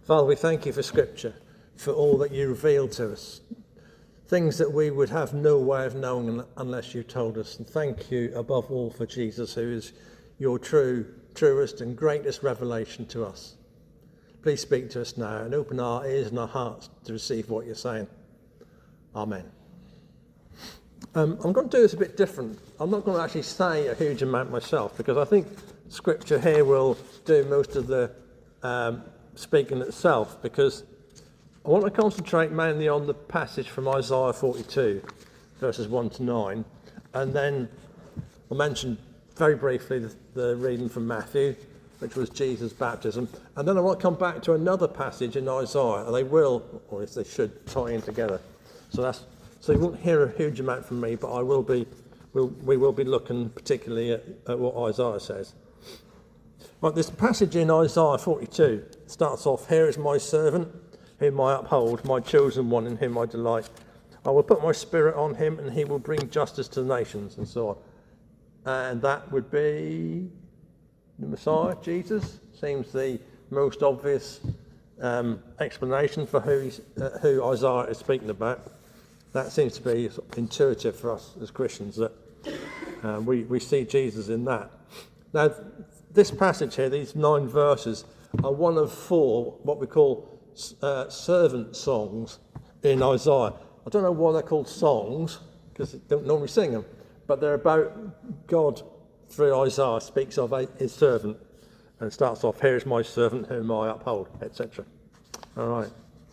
Father, we thank you for Scripture, for all that you reveal to us, things that we would have no way of knowing unless you told us. And thank you above all for Jesus, who is your truest and greatest revelation to us. Please speak to us now and open our ears and our hearts to receive what you're saying. Amen. I'm going to do this a bit different. I'm not going to actually say a huge amount myself, because I think Scripture here will do most of the speaking itself, because I want to concentrate mainly on the passage from Isaiah 42, verses 1 to 9, and then I'll mention very briefly the reading from Matthew, which was Jesus' baptism, and then I want to come back to another passage in Isaiah, and they will, or they should, tie in together. So you won't hear a huge amount from me, but we will be looking particularly at what Isaiah says. Right, this passage in Isaiah 42 starts off, "Here is my servant, whom I uphold, my chosen one, in whom I delight. I will put my spirit on him, and he will bring justice to the nations," and so on. And that would be the Messiah, Jesus. Seems the most obvious explanation for who Isaiah is speaking about. That seems to be intuitive for us as Christians, that we see Jesus in that. Now, this passage here, these 9 verses, are one of 4 what we call servant songs in Isaiah. I don't know why they're called songs, because they don't normally sing them, but they're about God through Isaiah speaks of his servant, and it starts off, "Here is my servant whom I uphold," etc. All right.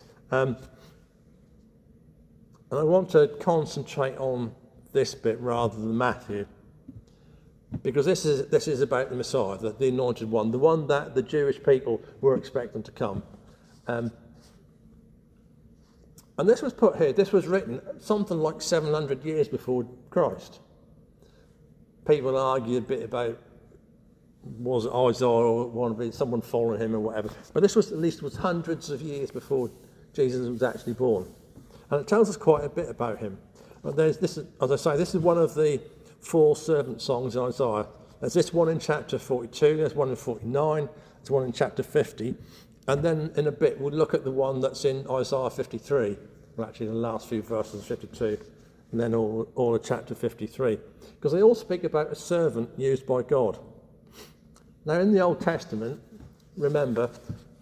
And I want to concentrate on this bit rather than Matthew, because this is about the Messiah, the anointed one, the one that the Jewish people were expecting to come. And this was put here, this was written something like 700 years before Christ. People argue a bit about, was it Isaiah or someone following him or whatever, but this was hundreds of years before Jesus was actually born. And it tells us quite a bit about him. But this is one of the 4 servant songs in Isaiah. There's this one in chapter 42, there's one in 49, there's one in chapter 50, and then in a bit we'll look at the one that's in Isaiah 53, well actually the last few verses of 52, and then all of chapter 53, because they all speak about a servant used by God. Now in the Old Testament, remember,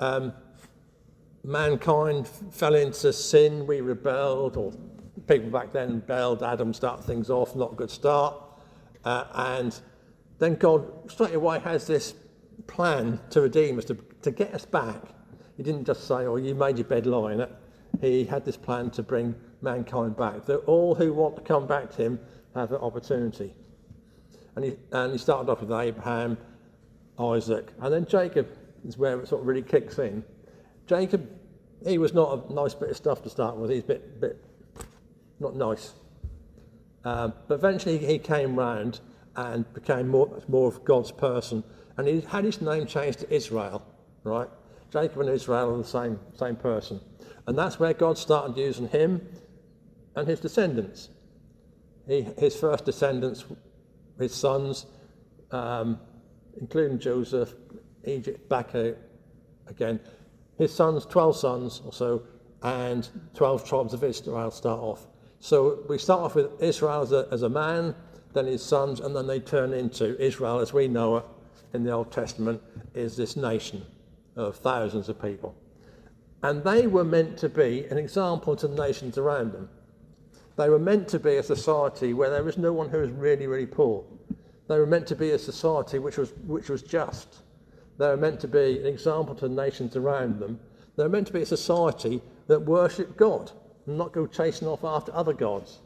mankind fell into sin, we rebelled, or people back then rebelled, Adam started things off, not a good start, and then God straight away has this plan to redeem us, to get us back. He didn't just say, "Oh, you made your bed, lie in it." He had this plan to bring mankind back, that all who want to come back to him have an opportunity. And he started off with Abraham, Isaac, and then Jacob is where it sort of really kicks in. Jacob, he was not a nice bit of stuff to start with. He's a bit not nice. But eventually he came round and became more of God's person. And he had his name changed to Israel, right? Jacob and Israel are the same person. And that's where God started using him and his descendants. His first descendants, his sons, including Joseph, Egypt, back out again. His sons, 12 sons or so, and 12 tribes of Israel start off. So we start off with Israel as a man, then his sons, and then they turn into Israel as we know it in the Old Testament, is this nation of thousands of people. And they were meant to be an example to the nations around them. They were meant to be a society where there was no one who was really, really poor. They were meant to be a society which was just. They were meant to be an example to the nations around them. They were meant to be a society that worshipped God and not go chasing off after other gods.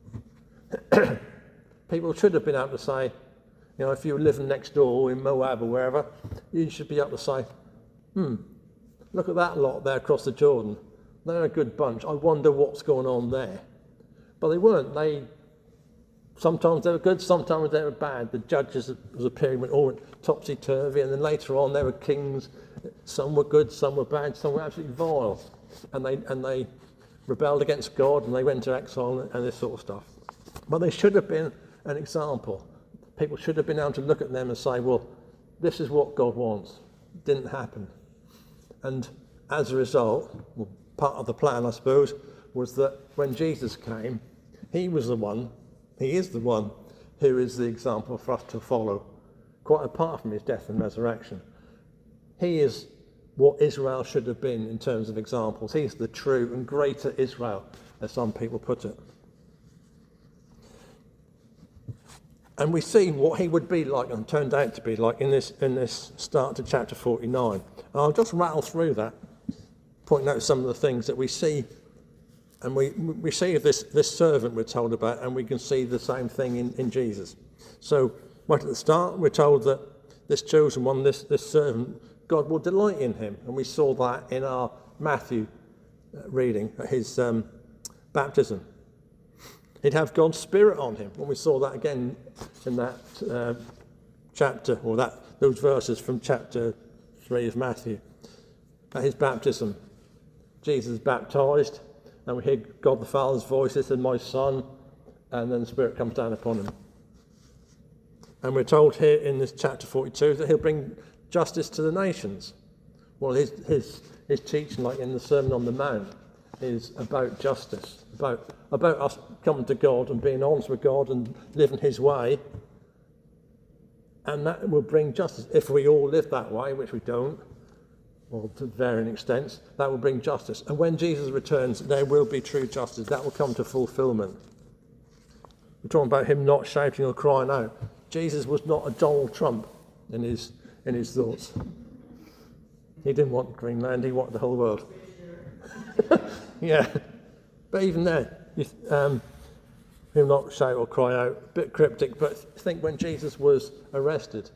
People should have been able to say, if you were living next door in Moab or wherever, you should be able to say, look at that lot there across the Jordan. They're a good bunch. I wonder what's going on there. But they weren't. Sometimes they were good, sometimes they were bad. The judges was a period when all went topsy-turvy, and then later on there were kings. Some were good, some were bad, some were absolutely vile. And they rebelled against God, and they went to exile and this sort of stuff. But they should have been an example. People should have been able to look at them and say, well, this is what God wants. It didn't happen. And as a result, well, part of the plan, I suppose, was that when Jesus came, he is the one who is the example for us to follow, quite apart from his death and resurrection. He is what Israel should have been in terms of examples. He's the true and greater Israel, as some people put it. And we see what he would be like and turned out to be like in this start to chapter 49. And I'll just rattle through that, pointing out some of the things that we see. And we see this servant we're told about, and we can see the same thing in Jesus. So right at the start, we're told that this chosen one, this servant, God will delight in him. And we saw that in our Matthew reading, his baptism. He'd have God's Spirit on him. And we saw that again in that chapter, or those verses from chapter 3 of Matthew. At his baptism, Jesus is baptized, and we hear God the Father's voice, "This is my Son," and then the Spirit comes down upon him. And we're told here in this chapter 42 that he'll bring justice to the nations. Well, his teaching, like in the Sermon on the Mount, is about justice, about us coming to God and being honest with God and living his way. And that will bring justice. If we all live that way, which we don't, or to varying extents, that will bring justice. And when Jesus returns, there will be true justice. That will come to fulfillment. We're talking about him not shouting or crying out. Jesus was not a Donald Trump in his thoughts. He didn't want Greenland, he wanted the whole world. Yeah, but even there, he'll not shout or cry out, a bit cryptic, but think when Jesus was arrested,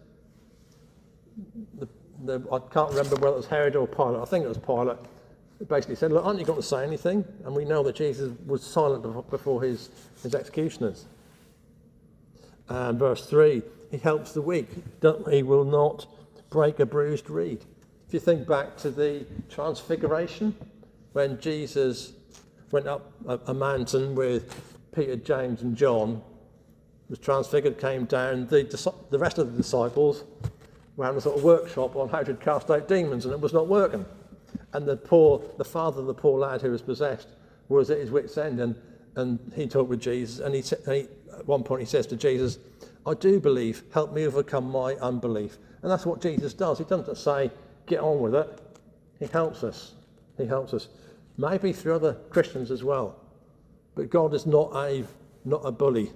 I can't remember whether it was Herod or Pilate, I think it was Pilate, basically said, "Look, aren't you got to say anything?" And we know that Jesus was silent before his executioners. And verse 3, he helps the weak, he will not break a bruised reed. If you think back to the Transfiguration, when Jesus went up a mountain with Peter, James and John, was transfigured, came down, the rest of the disciples were having a sort of workshop on how to cast out demons, and it was not working. And the father of the poor lad who was possessed was at his wit's end, and he talked with Jesus, and at one point he says to Jesus, "I do believe, help me overcome my unbelief." And that's what Jesus does. He doesn't say, "Get on with it." He helps us. He helps us. Maybe through other Christians as well. But God is not a bully.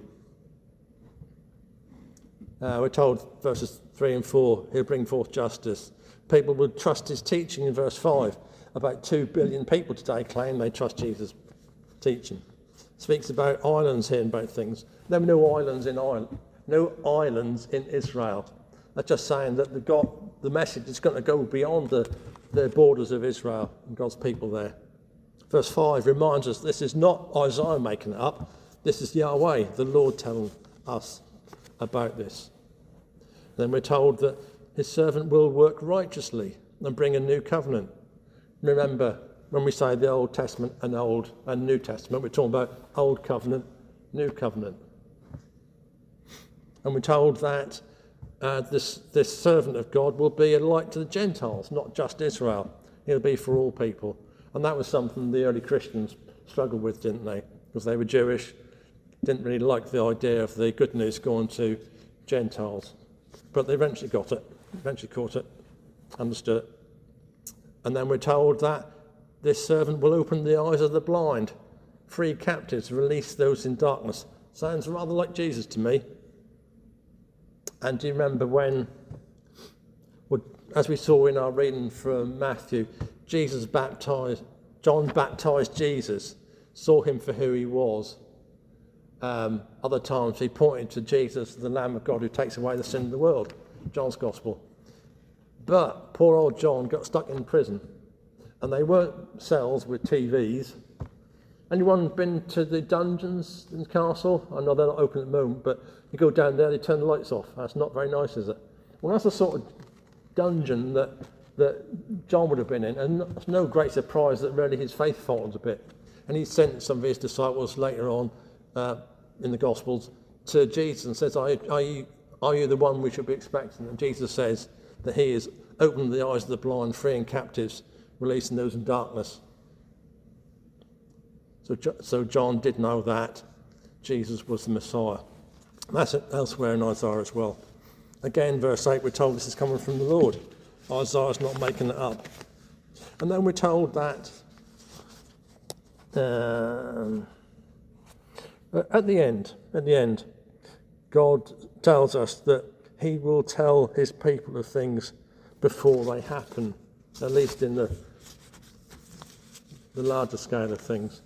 We're told, verses 3 and 4, he'll bring forth justice. People will trust his teaching in verse 5. About 2 billion people today claim they trust Jesus' teaching. Speaks about islands here and about things. There were no islands in Ireland, no islands in Israel. That's just saying that the message is going to go beyond the borders of Israel and God's people there. Verse 5 reminds us this is not Isaiah making it up. This is Yahweh, the Lord, telling us about this. Then we're told that his servant will work righteously and bring a new covenant. Remember, when we say the Old Testament and New Testament, we're talking about Old Covenant, New Covenant. And we're told that this servant of God will be a light to the Gentiles, not just Israel. He'll be for all people. And that was something the early Christians struggled with, didn't they? Because they were Jewish, didn't really like the idea of the good news going to Gentiles. But they eventually got it, eventually caught it, understood it. And then we're told that this servant will open the eyes of the blind, free captives, release those in darkness. Sounds rather like Jesus to me. And do you remember when, as we saw in our reading from Matthew, John baptized Jesus, saw him for who he was. Other times he pointed to Jesus, the Lamb of God who takes away the sin of the world, John's Gospel. But poor old John got stuck in prison, and they weren't cells with TVs. Anyone been to the dungeons in the castle? I know they're not open at the moment, but you go down there, they turn the lights off. That's not very nice, is it? Well, that's the sort of dungeon that John would have been in, and it's no great surprise that really his faith falters a bit. And he sent some of his disciples later on in the Gospels to Jesus and says, are you the one we should be expecting? And Jesus says that he is opening the eyes of the blind, freeing captives, releasing those in darkness. So John did know that Jesus was the Messiah. That's elsewhere in Isaiah as well. Again, verse 8, we're told this is coming from the Lord. Isaiah's not making it up. And then we're told that at the end, God tells us that he will tell his people of things before they happen, at least in the larger scale of things.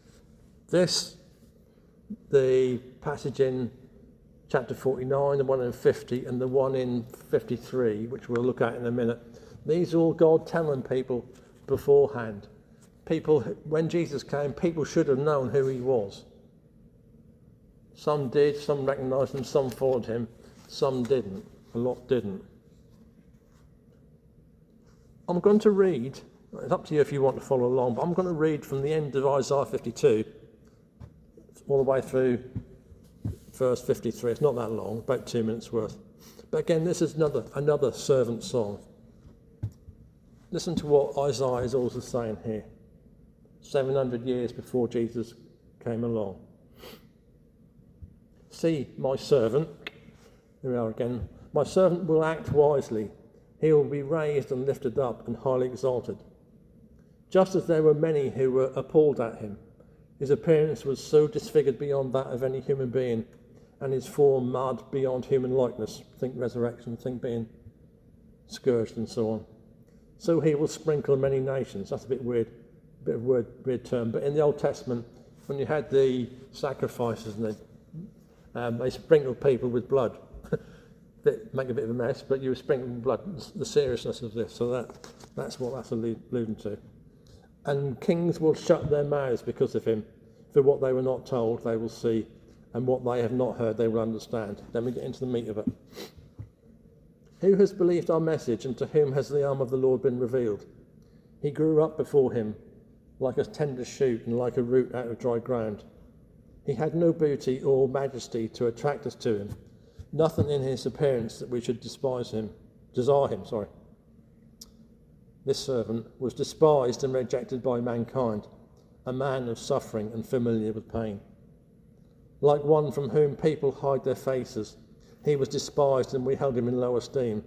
The passage in chapter 49, the one in 50, and the one in 53, which we'll look at in a minute, these are all God telling people beforehand. People, when Jesus came, people should have known who he was. Some did, some recognised him, some followed him, some didn't. A lot didn't. I'm going to read, it's up to you if you want to follow along, but I'm going to read from the end of Isaiah 52 all the way through verse 53. It's not that long, about 2 minutes worth. But again, this is another servant song. Listen to what Isaiah is also saying here, 700 years before Jesus came along. See, my servant, here we are again, my servant will act wisely. He will be raised and lifted up and highly exalted. Just as there were many who were appalled at him, his appearance was so disfigured beyond that of any human being, and his form marred beyond human likeness. Think resurrection, think being scourged and so on. So he will sprinkle many nations. That's a bit weird, weird term. But in the Old Testament, when you had the sacrifices and they sprinkled people with blood, make a bit of a mess, but you were sprinkling blood. The seriousness of this. So that's what that's alluding to. And kings will shut their mouths because of him. For what they were not told, they will see, and what they have not heard, they will understand. Then we get into the meat of it. Who has believed our message, and to whom has the arm of the Lord been revealed? He grew up before him like a tender shoot and like a root out of dry ground. He had no beauty or majesty to attract us to him, nothing in his appearance that we should desire him. This servant was despised and rejected by mankind, a man of suffering and familiar with pain. Like one from whom people hide their faces, he was despised and we held him in low esteem.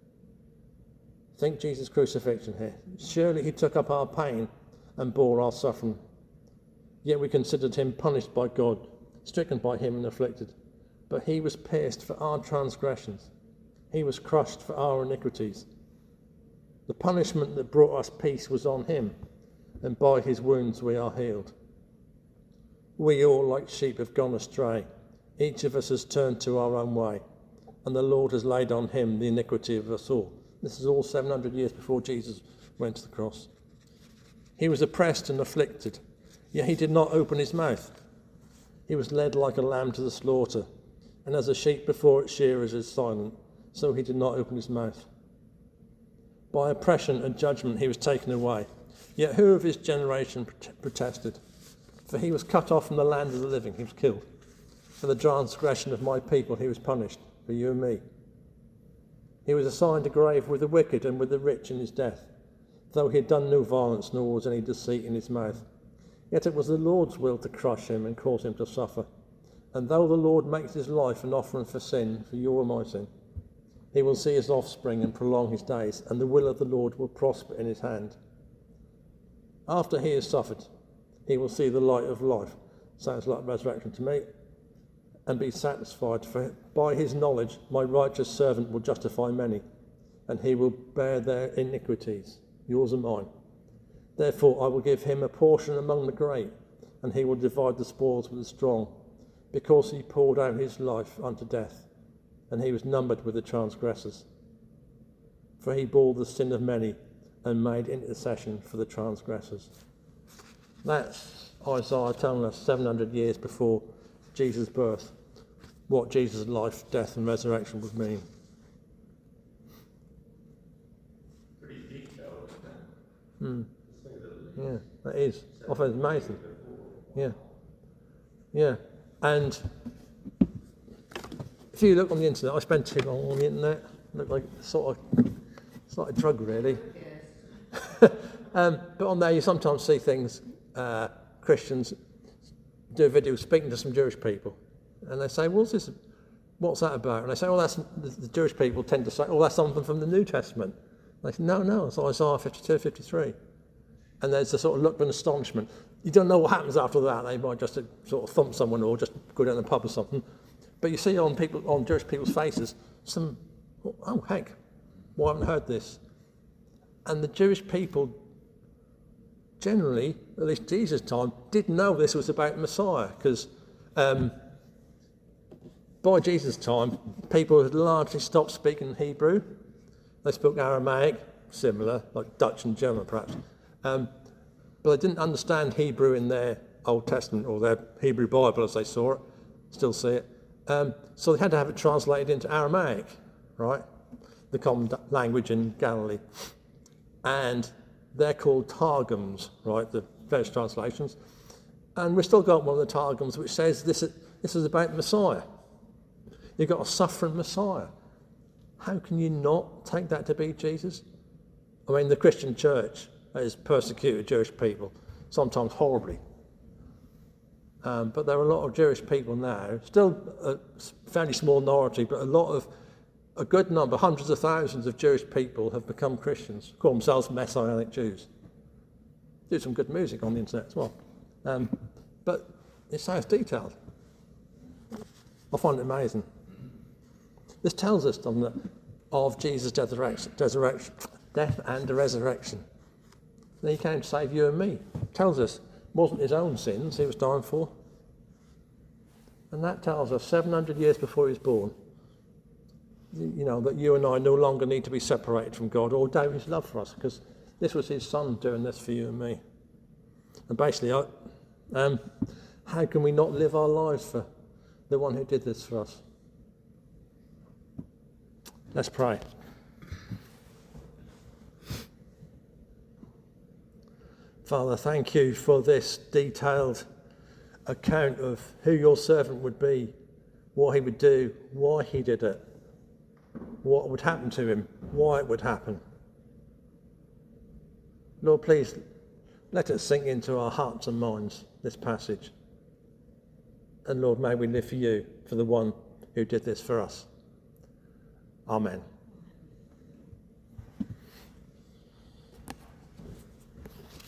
Think Jesus' crucifixion here. Surely he took up our pain and bore our suffering. Yet we considered him punished by God, stricken by him and afflicted. But he was pierced for our transgressions. He was crushed for our iniquities. The punishment that brought us peace was on him, and by his wounds we are healed. We all, like sheep, have gone astray. Each of us has turned to our own way, and the Lord has laid on him the iniquity of us all. This is all 700 years before Jesus went to the cross. He was oppressed and afflicted, yet he did not open his mouth. He was led like a lamb to the slaughter, and as a sheep before its shearers is silent, so he did not open his mouth. By oppression and judgment he was taken away. Yet who of his generation protested? For he was cut off from the land of the living, he was killed. For the transgression of my people he was punished, for you and me. He was assigned a grave with the wicked and with the rich in his death, though he had done no violence nor was any deceit in his mouth. Yet it was the Lord's will to crush him and cause him to suffer. And though the Lord makes his life an offering for sin, for your and my sin, he will see his offspring and prolong his days, and the will of the Lord will prosper in his hand. After he has suffered, he will see the light of life. Sounds like resurrection to me. And be satisfied, for by his knowledge my righteous servant will justify many, and he will bear their iniquities, yours and mine. Therefore I will give him a portion among the great, and he will divide the spoils with the strong, because he poured out his life unto death, and he was numbered with the transgressors. For he bore the sin of many and made intercession for the transgressors. That's Isaiah telling us 700 years before Jesus' birth what Jesus' life, death and resurrection would mean. Pretty detailed, isn't it? Yeah, that is. Often amazing. Yeah. And if you look on the internet, I spend too long on the internet. Look like it's like a drug, really. But on there you sometimes see things, Christians do a video speaking to some Jewish people, and they say, what's that about? And they say, that's the Jewish people tend to say, that's something from the New Testament. And they say, no, it's Isaiah 52, 53. And there's a sort of look of astonishment. You don't know what happens after that. They might just sort of thump someone or just go down the pub or something. But you see on Jewish people's faces some, oh heck, why haven't I heard this? And the Jewish people generally, at least Jesus' time, did know this was about Messiah, because by Jesus' time, people had largely stopped speaking Hebrew. They spoke Aramaic, similar, like Dutch and German perhaps. But they didn't understand Hebrew in their Old Testament or their Hebrew Bible as they saw it, still see it. So they had to have it translated into Aramaic, right? The common language in Galilee. And they're called Targums, right? The various translations. And we've still got one of the Targums which says this is about Messiah. You've got a suffering Messiah. How can you not take that to be Jesus? I mean, the Christian church has persecuted Jewish people, sometimes horribly. But there are a lot of Jewish people now, still a fairly small minority, but a good number, hundreds of thousands of Jewish people have become Christians, call themselves Messianic Jews. Do some good music on the internet as well. But it's so detailed. I find it amazing. This tells us of Jesus' death and the resurrection. Then he came to save you and me. It tells us it wasn't his own sins he was dying for. And that tells us 700 years before he was born, that you and I no longer need to be separated from God or doubt his love for us, because this was his son doing this for you and me. And basically, how can we not live our lives for the one who did this for us? Let's pray. Father, thank you for this detailed account of who your servant would be, what he would do, why he did it, what would happen to him, why it would happen. Lord, please let it sink into our hearts and minds, this passage. And Lord, may we live for you, for the one who did this for us. Amen.